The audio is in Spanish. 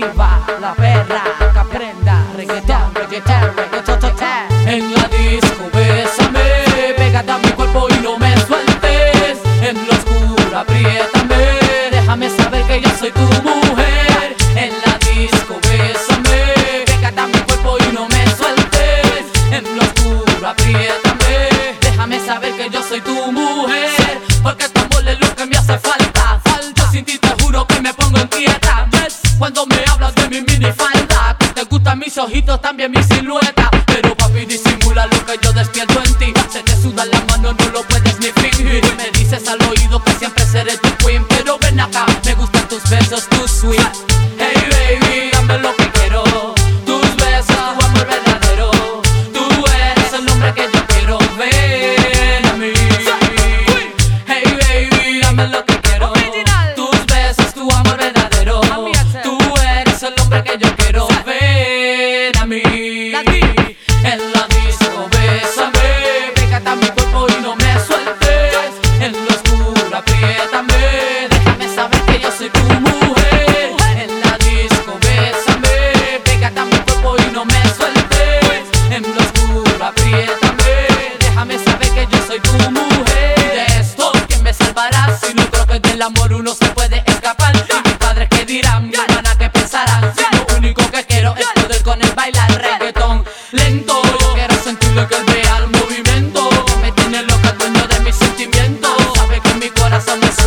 viva la perra, que aprenda reggaetón, reggaetón, reggaetón, reggaetón. En la disco bésame, pégate a mi cuerpo y no me sueltes. En lo oscuro apriétame, déjame saber que yo soy tu mujer. En la disco bésame, pégate a mi cuerpo y no me sueltes. En lo oscuro apriétame, déjame saber que yo soy tu mujer. Porque tu amor es lo que me hace falta. Yo sin ti te juro que me pongo inquieta. ¿Ves? Cuando me hablas de mi minifalda, que te gustan mis ojitos, también mi silueta. Pero papi, disimula lo que yo despierto en ti. Se te sudan las manos, no lo puedes ni fingir. Me dices al oído que siempre seré tu queen. Pero ven acá, me gustan tus besos, tus sweet. Hey baby, dame lo que quiero. Tus besos, tu amor verdadero. Tú eres el hombre que yo quiero. Ven a mí. Hey baby, dame lo que quiero. Tus besos, tu amor verdadero. Tú eres el hombre que yo quiero. Ven a mí. En la disco bésame, pégate a mi cuerpo y no me sueltes. En lo oscuro apriétame, déjame saber que yo soy tu mujer. En la disco bésame, pégate a mi cuerpo y no me sueltes. En lo oscuro apriétame, déjame saber que yo soy tu mujer. Y de esto, ¿quién me salvará? Si no creo que del amor uno se puede escapar. Y mis padres que dirán, mi hermana que pensarán. Si lo único que quiero es poder con él bailar reggaetón lento. Yo quiero sentirlo, que él vea el movimiento. Me tiene loca, el dueño de mis sentimientos. Sabe que mi corazón es